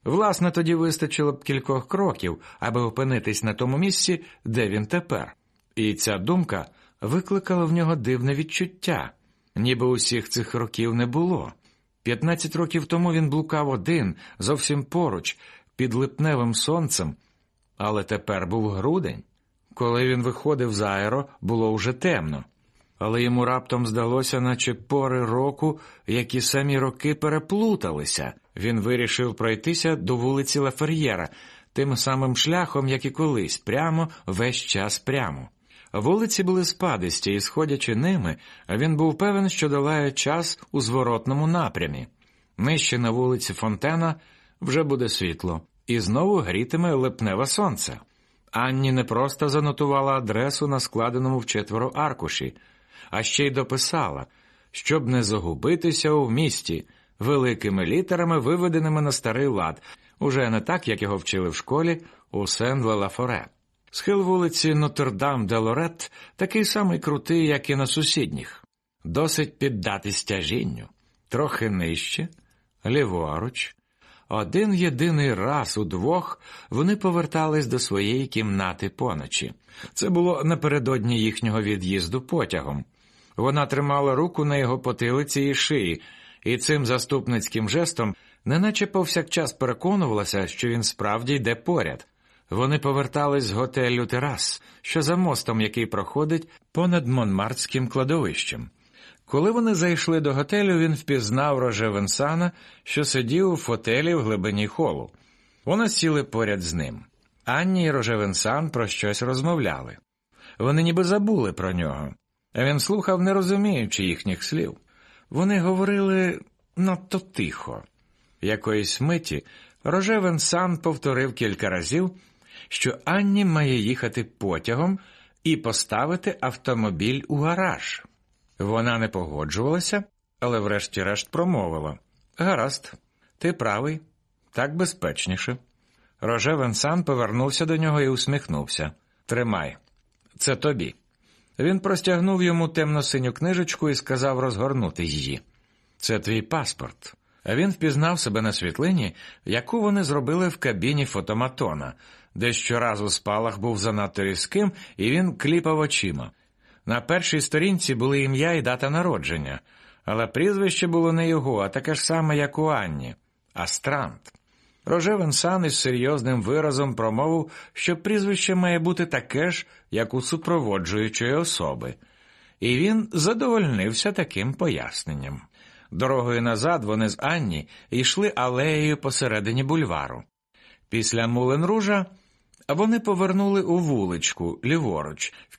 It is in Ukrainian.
Власне, тоді вистачило б кількох кроків, аби опинитись на тому місці, де він тепер. І ця думка викликала в нього дивне відчуття, ніби усіх цих років не було. 15 років тому він блукав один, зовсім поруч, під липневим сонцем, але тепер був грудень. Коли він виходив з аеро, було вже темно. Але йому раптом здалося, наче пори року, які самі роки переплуталися. Він вирішив пройтися до вулиці Лафер'єра, тим самим шляхом, як і колись, прямо, весь час прямо. Вулиці були спадисті, і, сходячи ними, він був певен, що долає час у зворотному напрямі. Нижче на вулиці Фонтена вже буде світло, і знову грітиме липневе сонце. Анні не просто занотувала адресу на складеному вчетверо аркуші, а ще й дописала, щоб не загубитися у місті, великими літерами, виведеними на старий лад, уже не так, як його вчили в школі у Сен-Ле-Ла-Форе. Схил вулиці Нотр-Дам-де-Лорет такий самий крутий, як і на сусідніх. Досить піддатись тяжінню. Трохи нижче, ліворуч. Один єдиний раз удвох вони повертались до своєї кімнати поночі. Це було напередодні їхнього від'їзду потягом. Вона тримала руку на його потилиці і шиї, і цим заступницьким жестом неначе повсякчас переконувалася, що він справді йде поряд. Вони повертались з готелю «Терас», що за мостом, який проходить понад Монмартським кладовищем. Коли вони зайшли до готелю, він впізнав Роже Венсана, що сидів у фотелі в глибині холу. Вони сіли поряд з ним. Анні і Роже Венсан про щось розмовляли. Вони ніби забули про нього, а він слухав, не розуміючи їхніх слів. Вони говорили надто тихо. Якоїсь миті Роже Венсан повторив кілька разів, що Анні має їхати потягом і поставити автомобіль у гараж. Вона не погоджувалася, але врешті-решт промовила: «Гаразд, ти правий, так безпечніше». Роже Венсан повернувся до нього і усміхнувся. «Тримай, це тобі». Він простягнув йому темно-синю книжечку і сказав розгорнути її. «Це твій паспорт». А він впізнав себе на світлині, яку вони зробили в кабіні фотоматона, де щоразу спалах був занадто різким, і він кліпав очима. На першій сторінці були ім'я і дата народження, але прізвище було не його, а таке ж саме, як у Анні – Астрант. Роже Венсан із серйозним виразом промовив, що прізвище має бути таке ж, як у супроводжуючої особи. І він задовольнився таким поясненням. Дорогою назад вони з Анні йшли алеєю посередині бульвару. Після Мулен-Ружа вони повернули у вуличку, ліворуч, в